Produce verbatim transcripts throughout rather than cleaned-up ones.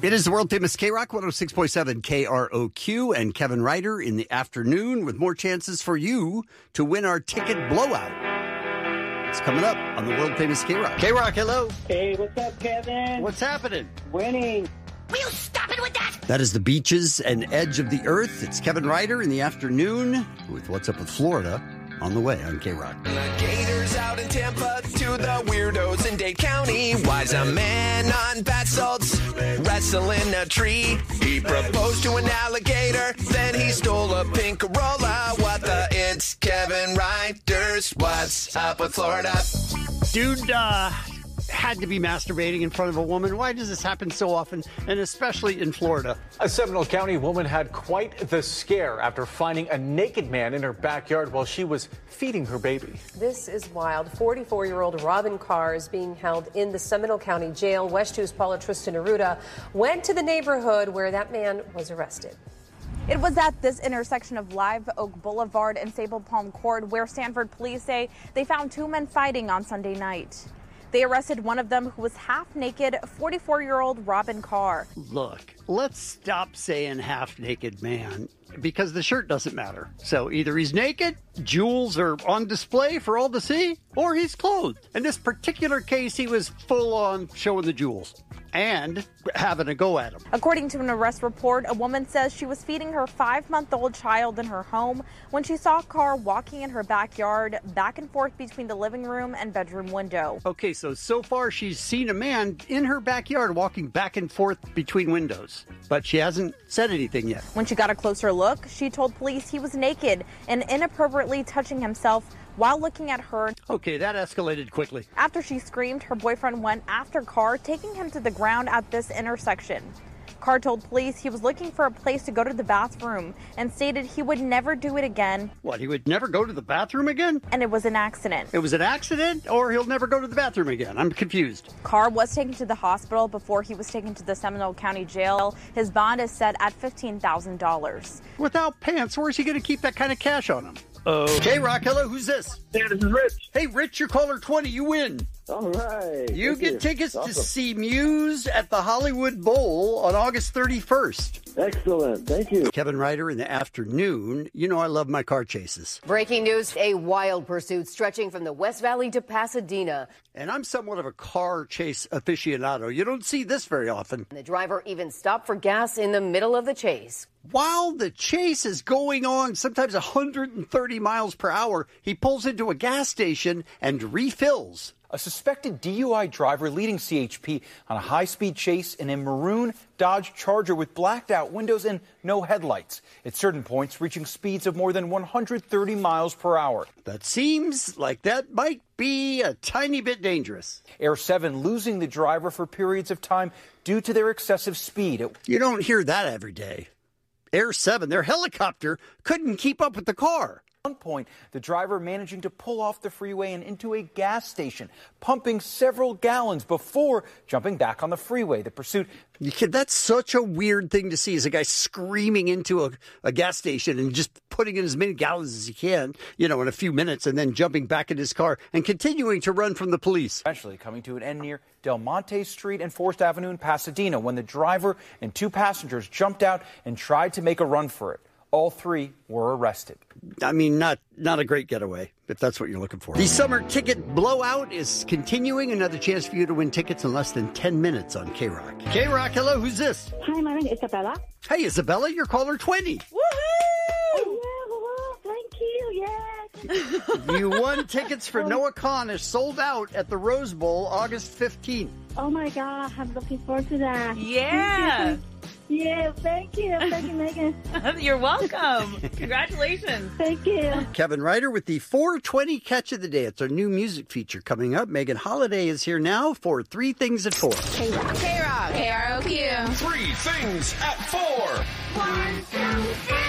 It is the world-famous K-Rock one oh six point seven K R O Q and Kevin Ryder in the afternoon with more chances for you to win our ticket blowout. It's coming up on the world-famous K-Rock. K-Rock, hello. Hey, what's up, Kevin? What's happening? Winning. Will you stop it with that? That is the beaches and edge of the earth. It's Kevin Ryder in the afternoon with What's Up with Florida on the way on K-Rock. The Gators out in Tampa to the weirdos in Dade County. Why's a man on bath salts wrestling a tree? He proposed to an alligator, then he stole a pink Corolla. What the? It's Kevin Ryder's What's Up with Florida. Dude, uh... had to be masturbating in front of a woman. Why does this happen so often, and especially in Florida? A Seminole County woman had quite the scare after finding a naked man in her backyard while she was feeding her baby. This is wild. forty-four-year-old Robin Carr is being held in the Seminole County Jail. West two's Paula Tristan Aruda went to the neighborhood where that man was arrested. It was at this intersection of Live Oak Boulevard and Sable Palm Court where Sanford police say they found two men fighting on Sunday night. They arrested one of them who was half naked, forty-four-year-old Robin Carr. Look, let's stop saying half-naked man, because the shirt doesn't matter. So either he's naked, jewels are on display for all to see, or he's clothed. In this particular case, he was full-on showing the jewels and having a go at him. According to an arrest report, a woman says she was feeding her five-month-old child in her home when she saw Carr walking in her backyard, back and forth between the living room and bedroom window. Okay, so so far she's seen a man in her backyard walking back and forth between windows, but she hasn't said anything yet. When she got a closer look, she told police he was naked and inappropriately touching himself while looking at her. Okay, that escalated quickly. After she screamed, her boyfriend went after Carr, taking him to the ground at this intersection. Carr told police he was looking for a place to go to the bathroom and stated he would never do it again. What, he would never go to the bathroom again? And it was an accident. It was an accident, or he'll never go to the bathroom again? I'm confused. Carr was taken to the hospital before he was taken to the Seminole County Jail. His bond is set at fifteen thousand dollars. Without pants, where's he going to keep that kind of cash on him? Oh. K-Rock, hello, who's this? Yeah, this is Rich. Hey, Rich, you're caller twenty, you win. All right. You Thank get you. tickets Awesome. to see Muse at the Hollywood Bowl on August thirty-first. Excellent. Thank you. Kevin Ryder in the afternoon. You know I love my car chases. Breaking news, a wild pursuit stretching from the West Valley to Pasadena. And I'm somewhat of a car chase aficionado. You don't see this very often. The driver even stopped for gas in the middle of the chase. While the chase is going on, sometimes one hundred thirty miles per hour, he pulls into a gas station and refills. A suspected D U I driver leading C H P on a high-speed chase in a maroon Dodge Charger with blacked-out windows and no headlights. At certain points, reaching speeds of more than one hundred thirty miles per hour. That seems like that might be a tiny bit dangerous. Air seven losing the driver for periods of time due to their excessive speed. It- You don't hear that every day. Air seven, their helicopter, couldn't keep up with the car. At one point, the driver managing to pull off the freeway and into a gas station, pumping several gallons before jumping back on the freeway. The pursuit... You kid, that's such a weird thing to see, is a guy screaming into a, a gas station and just putting in as many gallons as he can, you know, in a few minutes, and then jumping back in his car and continuing to run from the police. Eventually coming to an end near Del Monte Street and Forest Avenue in Pasadena when the driver and two passengers jumped out and tried to make a run for it. All three were arrested. I mean, not not a great getaway, if that's what you're looking for. The summer ticket blowout is continuing. Another chance for you to win tickets in less than ten minutes on K-Rock. K-Rock, hello, who's this? Hi, my name is Isabella. Hey, Isabella, you're caller twenty. Woohoo! Oh, yeah, hello, thank you, yes. You won tickets for Noah Khan is sold out at the Rose Bowl August fifteenth. Oh, my God, I'm looking forward to that. Yeah. Yeah, thank you. Thank you, Megan. You're welcome. Congratulations. Thank you. Kevin Ryder with the four twenty Catch of the Day. It's our new music feature coming up. Megan Holiday is here now for Three Things at Four. K-Rock. K-Rock. K R O Q. Three things at four. One, two, three.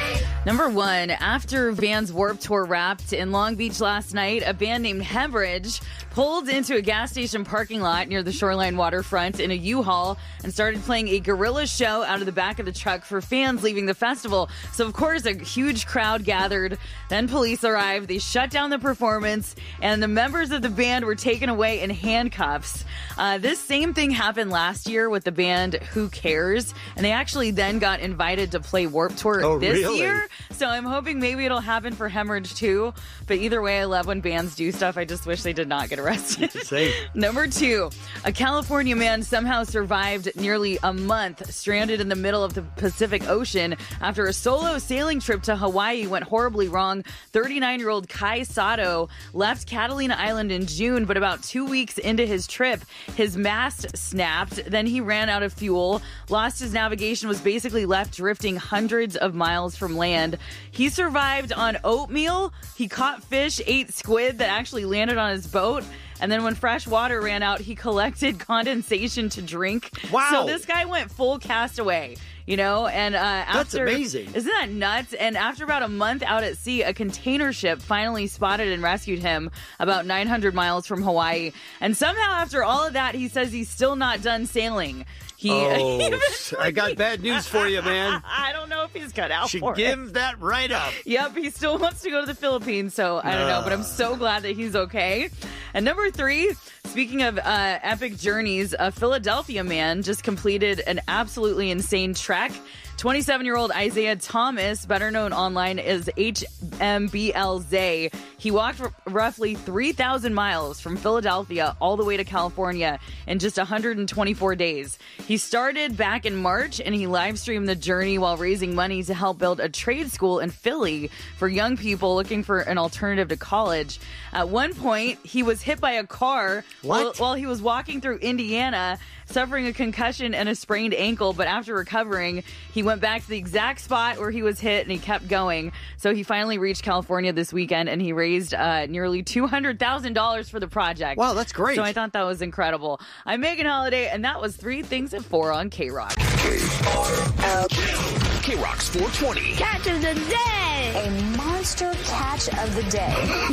Number one, after Vans Warped Tour wrapped in Long Beach last night, a band named Hemorrhage pulled into a gas station parking lot near the Shoreline waterfront in a U-Haul and started playing a guerrilla show out of the back of the truck for fans leaving the festival. So, of course, a huge crowd gathered. Then police arrived. They shut down the performance, and the members of the band were taken away in handcuffs. Uh, this same thing happened last year with the band Who Cares, and they actually then got invited to play Warped Tour Oh, this really? year. So I'm hoping maybe it'll happen for Hemorrhage too. But either way, I love when bands do stuff. I just wish they did not get arrested. Same. Number two, a California man somehow survived nearly a month stranded in the middle of the Pacific Ocean after a solo sailing trip to Hawaii went horribly wrong. thirty-nine-year-old Kai Sato left Catalina Island in June, but about two weeks into his trip, his mast snapped. Then he ran out of fuel, lost his navigation, was basically left drifting hundreds of miles from land. He survived on oatmeal. He caught fish, ate squid that actually landed on his boat. And then when fresh water ran out, he collected condensation to drink. Wow. So this guy went full castaway, you know? And uh, That's after, amazing. Isn't that nuts? And after about a month out at sea, a container ship finally spotted and rescued him about nine hundred miles from Hawaii. And somehow after all of that, he says he's still not done sailing. He, Oh, eventually- I got bad news for you, man. I don't know if he's cut out Should for it. give that right up. Yep, he still wants to go to the Philippines, so I don't know, but I'm so glad that he's okay. And number three, speaking of uh, epic journeys, a Philadelphia man just completed an absolutely insane trek. twenty-seven-year-old Isaiah Thomas, better known online as H M B L Zay, he walked r- roughly three thousand miles from Philadelphia all the way to California in just one hundred twenty-four days. He started back in March, and he live streamed the journey while raising money to help build a trade school in Philly for young people looking for an alternative to college. At one point, he was hit by a car while, What? while he was walking through Indiana, suffering a concussion and a sprained ankle, but after recovering, he went back to the exact spot where he was hit and he kept going. So he finally reached California this weekend, and he raised uh, nearly two hundred thousand dollars for the project. Wow, that's great. So I thought that was incredible. I'm Megan Holiday, and that was Three Things at Four on K-Rock. K-Rock's four twenty. Catch of the day. A monster catch of the day.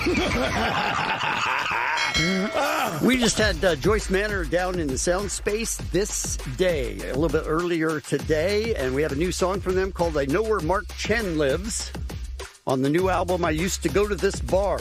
We just had uh, Joyce Manor down in the sound space this day, a little bit earlier today, and we have a new song from them called I Know Where Mark Chen Lives on the new album I Used to Go to This Bar.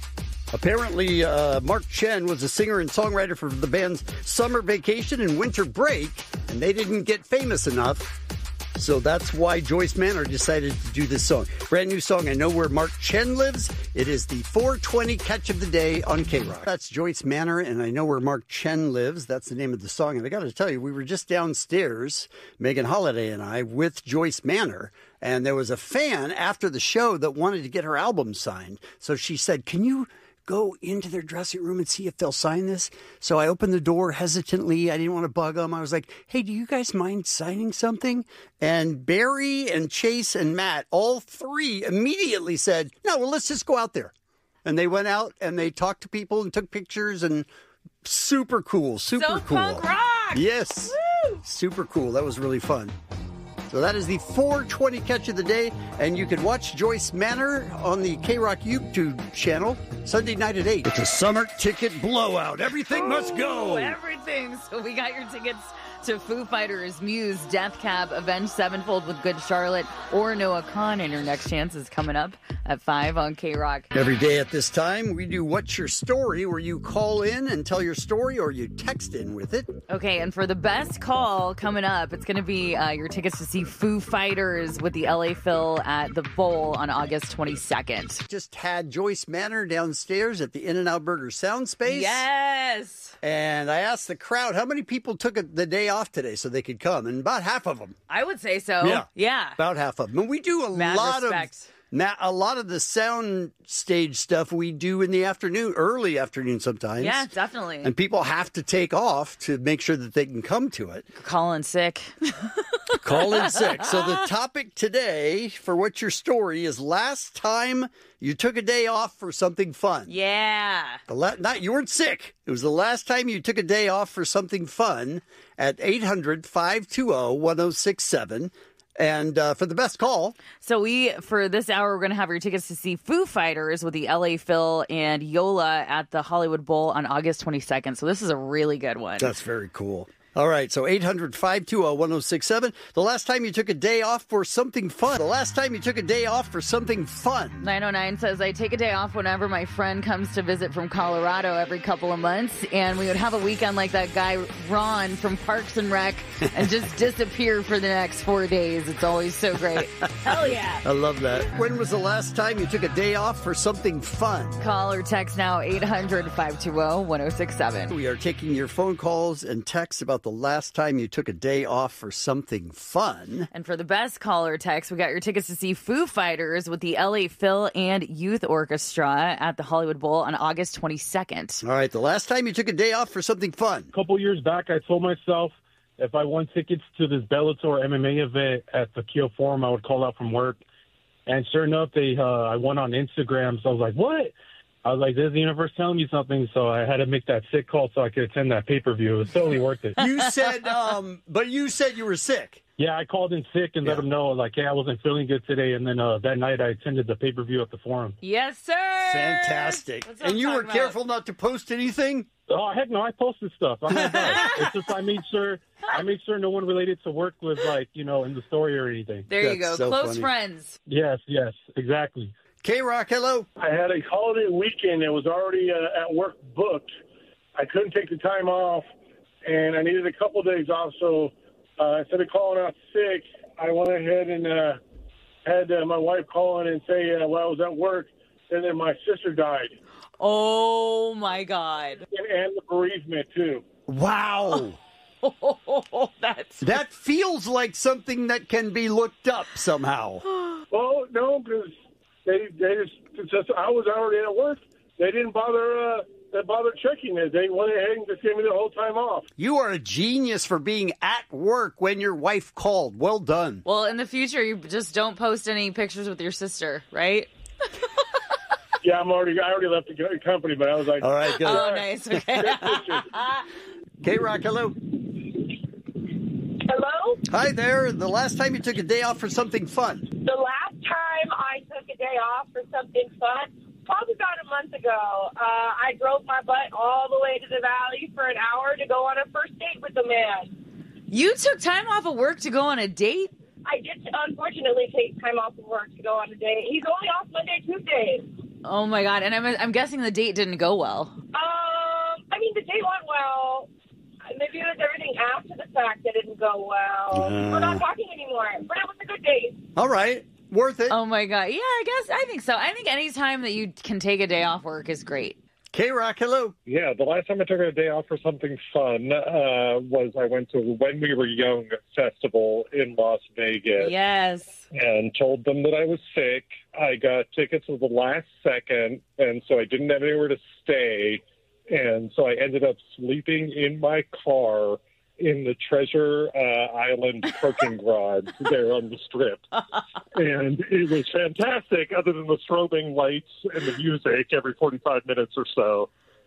Apparently, uh, Mark Chen was a singer and songwriter for the band's Summer Vacation and Winter Break, and they didn't get famous enough. So that's why Joyce Manor decided to do this song. Brand new song, I Know Where Mark Chen Lives. It is the four twenty catch of the day on K-Rock. That's Joyce Manor, and I Know Where Mark Chen Lives. That's the name of the song. And I got to tell you, we were just downstairs, Megan Holiday and I, with Joyce Manor. And there was a fan after the show that wanted to get her album signed. So she said, can you go into their dressing room and see if they'll sign this? So I opened the door hesitantly. I didn't want to bug them. I was like, hey, do you guys mind signing something? And Barry and Chase and Matt, all three immediately said, no, well, let's just go out there. And they went out and they talked to people and took pictures, and super cool, super So cool. punk rock! Yes. Woo! Super cool. That was really fun. So that is the four twenty catch of the day, and you can watch Joyce Manor on the K-Rock YouTube channel Sunday night at eight. It's a summer ticket blowout. Everything must go. Ooh, everything. So we got your tickets to Foo Fighters, Muse, Death Cab, Avenged Sevenfold with Good Charlotte, or Noah Kahan, and your next chance is coming up at five on K-Rock. Every day at this time, we do What's Your Story, where you call in and tell your story, or you text in with it. Okay, and for the best call coming up, it's going to be uh, your tickets to see Foo Fighters with the L A Phil at the Bowl on August twenty-second. Just had Joyce Manor downstairs at the In-N-Out Burger Sound Space. Yes! And I asked the crowd how many people took the day off today so they could come, and about half of them. I would say so. Yeah. Yeah. About half of them. And we do a Mad lot respect. of na- a lot of the sound stage stuff we do in the afternoon, early afternoon sometimes. Yeah, definitely. And people have to take off to make sure that they can come to it. Calling sick. Call in sick. So the topic today for What's Your Story is last time you took a day off for something fun. Yeah. The la- not you weren't sick. It was the last time you took a day off for something fun at eight hundred, five two zero, one zero six seven. And uh, for the best call. So we, for this hour, we're going to have your tickets to see Foo Fighters with the L A Phil and Yola at the Hollywood Bowl on August twenty-second. So this is a really good one. That's very cool. All right, so eight hundred, five two zero, one zero six seven. The last time you took a day off for something fun. The last time you took a day off for something fun. nine oh nine says, I take a day off whenever my friend comes to visit from Colorado every couple of months, and we would have a weekend like that guy Ron from Parks and Rec and just disappear for the next four days. It's always so great. Hell yeah. I love that. When was the last time you took a day off for something fun? Call or text now, eight hundred, five two zero, one zero six seven. We are taking your phone calls and texts about the last time you took a day off for something fun. And for the best caller text, we got your tickets to see Foo Fighters with the L A Phil and Youth Orchestra at the Hollywood Bowl on August twenty-second. All right, the last time you took a day off for something fun. A couple years back, I told myself if I won tickets to this Bellator M M A event at the Kiel Forum, I would call out from work. And sure enough, they uh, I went on Instagram, so I was like, what? I was like, there's the universe telling me something, so I had to make that sick call so I could attend that pay-per-view. It was totally worth it. You said, um, but you said you were sick. Yeah, I called in sick and yeah. let them know, like, hey, I wasn't feeling good today. And then uh, that night I attended the pay-per-view at the Forum. Yes, sir. Fantastic. And you were about. careful not to post anything? Oh, heck no, I posted stuff. I'm not bad. It's just I made sure I made sure no one related to work was, like, you know, in the story or anything. There That's you go. So Close funny. friends. Yes, yes, exactly. K-Rock, hello. I had a holiday weekend that was already uh, at work booked. I couldn't take the time off, and I needed a couple of days off. So uh, instead of calling out sick, I went ahead and uh, had uh, my wife call in and say, uh, while I was at work, and then my sister died. Oh, my God. And, and the bereavement, too. Wow. Oh, that's... That feels like something that can be looked up somehow. Well, no, because... They, they just, just, I was already at work. They didn't bother, uh, they bother checking it. They went ahead and just gave me the whole time off. You are a genius for being at work when your wife called. Well done. Well, in the future, you just don't post any pictures with your sister, right? Yeah, I'm already, I already left the company, but I was like, all right, good. Oh, nice. Okay. K-Rock, hello. Hello? Hi there. The last time you took a day off for something fun. The last time I took a day off for something fun, probably about a month ago, uh, I drove my butt all the way to the valley for an hour to go on a first date with a man. You took time off of work to go on a date? I did unfortunately take time off of work to go on a date. He's only off Monday, Tuesdays. Oh, my God. And I'm, I'm guessing the date didn't go well. Um, I mean, the date went well. Maybe it was everything after the fact that didn't go well. Uh, We're not talking anymore, but it was a good date. All right. Worth it. Oh, my God. Yeah, I guess. I think so. I think any time that you can take a day off work is great. K-Rock, hello. Yeah, the last time I took a day off for something fun uh, was I went to When We Were Young festival in Las Vegas. Yes. And told them that I was sick. I got tickets at the last second, and so I didn't have anywhere to stay. And so I ended up sleeping in my car in the Treasure uh, Island parking garage there on the Strip. And it was fantastic, other than the strobing lights and the music every forty-five minutes or so.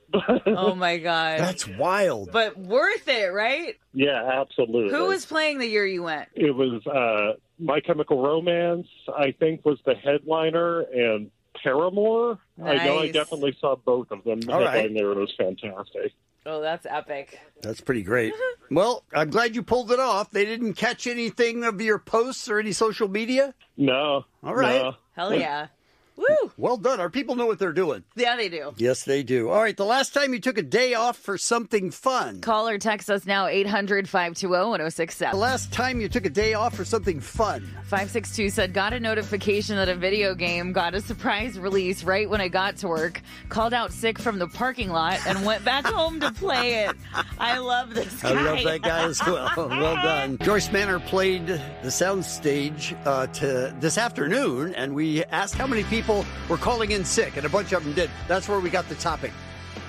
Oh, my God. That's wild. But worth it, right? Yeah, absolutely. Who was playing the year you went? It was uh, My Chemical Romance, I think, was the headliner, and Paramore. Nice. I know I definitely saw both of them. All right. There, it was fantastic. Oh, that's epic. That's pretty great. Well, I'm glad you pulled it off. They didn't catch anything of your posts or any social media? No. All right. No. Hell yeah. Woo! Well done. Our people know what they're doing. Yeah, they do. Yes, they do. All right, the last time you took a day off for something fun. Call or text us now, eight hundred, five two zero, one zero six seven. The last time you took a day off for something fun. five six two said, got a notification that a video game got a surprise release right when I got to work. Called out sick from the parking lot and went back home to play it. I love this guy. I love that guy as well. Well done. Joyce Manor played the soundstage uh, to this afternoon, and we asked how many people were calling in sick, and a bunch of them did. That's where we got the topic.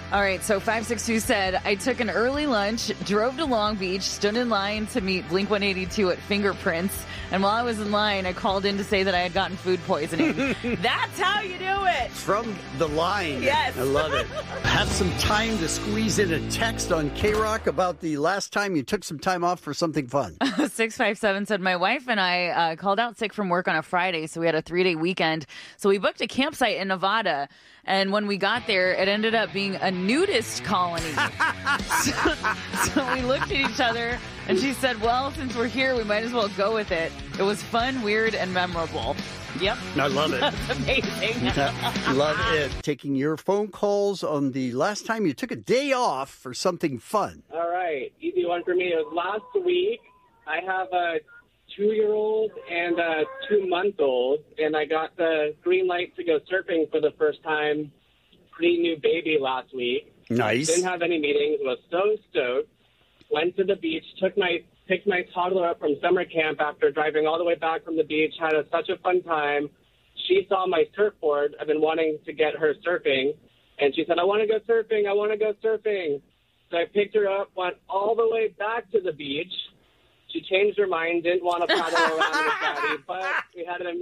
All right, so five six two said, I took an early lunch, drove to Long Beach, stood in line to meet Blink one eighty-two at Fingerprints, and while I was in line, I called in to say that I had gotten food poisoning. That's how you do it! From the line. Yes. I love it. Have some time to squeeze in a text on K-Rock about the last time you took some time off for something fun. six five seven said, my wife and I uh, called out sick from work on a Friday, so we had a three-day weekend. So we booked a campsite in Nevada, and when we got there, it ended up being a nudist colony. so, so we looked at each other, and she said, well, since we're here, we might as well go with it. It was fun, weird, and memorable. Yep. I love it. That's amazing. Love it. Taking your phone calls on the last time you took a day off for something fun. All right. Easy one for me. It was last week. I have a two-year-old and a two-month-old, and I got the green light to go surfing for the first time, pre-new baby last week. Nice. Didn't have any meetings. Was so stoked. Went to the beach. Took my picked my toddler up from summer camp after driving all the way back from the beach. Had a, such a fun time. She saw my surfboard. I've been wanting to get her surfing, and she said, "I want to go surfing. I want to go surfing." So I picked her up, went all the way back to the beach. She changed her mind, didn't want to paddle around with Daddy, but we had an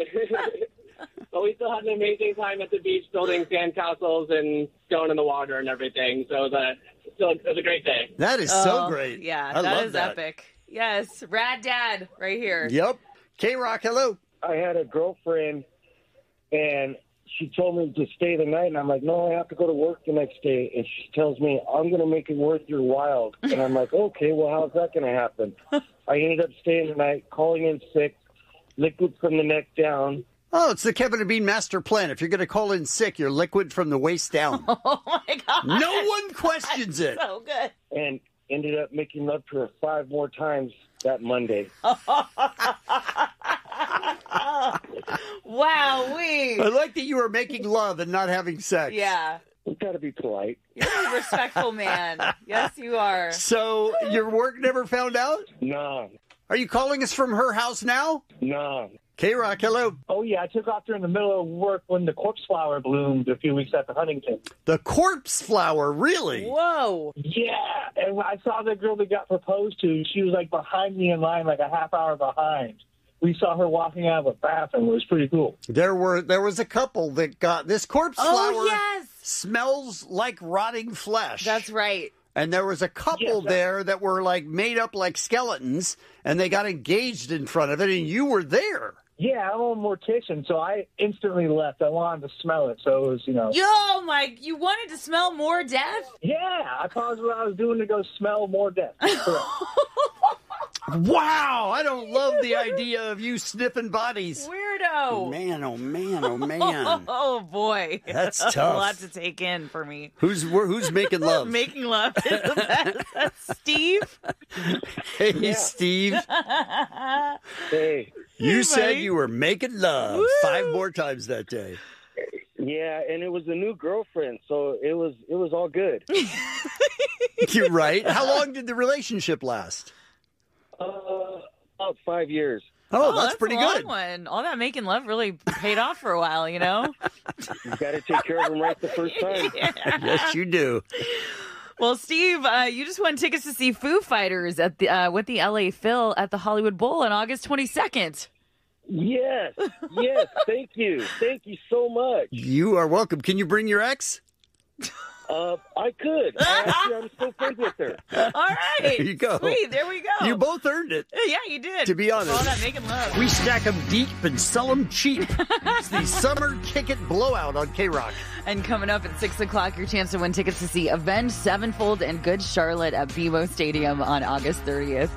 but we still had an amazing time at the beach, building sandcastles and going in the water and everything. So the still it was a great day. That is Oh, so great. Yeah, I that love is that. epic. Yes, rad dad right here. Yep. K-Rock, hello. I had a girlfriend, and she told me to stay the night, and I'm like, no, I have to go to work the next day. And she tells me, I'm going to make it worth your while. And I'm like, okay, well, how's that going to happen? I ended up staying the night, calling in sick, liquid from the neck down. Oh, it's the Kevin and Bean master plan. If you're going to call in sick, you're liquid from the waist down. Oh, my God. No one questions it. So good. And ended up making love to her five more times that Monday. Wow, we. I like that you were making love and not having sex. Yeah. We've got to be polite. You're a respectful man. Yes, you are. So your work never found out? No. Are you calling us from her house now? No. K-Rock, hello. Oh, yeah, I took off during the middle of work when the corpse flower bloomed a few weeks after Huntington. The corpse flower, really? Whoa. Yeah, and when I saw the girl that got proposed to, she was, like, behind me in line, like a half hour behind. We saw her walking out of a bathroom. It was pretty cool. There were there was a couple that got this corpse Oh, flower yes. smells like rotting flesh. That's right. And there was a couple Yes, that- there that were like made up like skeletons, and they got engaged in front of it, and you were there. Yeah, I'm a mortician, so I instantly left. I wanted to smell it, so it was, you know. Yo, Mike, you wanted to smell more death? Yeah, I paused what I was doing to go smell more death. Wow, I don't love the idea of you sniffing bodies. Weirdo. Man, oh man, oh man. Oh, boy. That's a tough. lot to take in for me. Who's we're- who's making love? Making love is the best. That's Steve. Hey, Yeah. Steve. Hey. You Hey, said buddy. you were making love Woo. five more times that day. Yeah, and it was a new girlfriend, so it was it was all good. You're right. How long did the relationship last? Uh, about five years. Oh, that's, pretty a long good. one. All that making love really paid off for a while, you know? You got to take care of them right the first time. Yes, you do. Well, Steve, uh, you just won tickets to see Foo Fighters at the uh, with the L A Phil at the Hollywood Bowl on August twenty-second. Yes, yes. Thank you, thank you so much. You are welcome. Can you bring your ex? Uh, I could. Actually, I'm still friends with her. All right. There you go. Sweet. There we go. You both earned it. Yeah, you did. To be honest. For all that making love. We stack them deep and sell them cheap. It's the Summer Ticket Blowout on K-Rock. And coming up at six o'clock, your chance to win tickets to see Avenged Sevenfold and Good Charlotte at B M O Stadium on August thirtieth.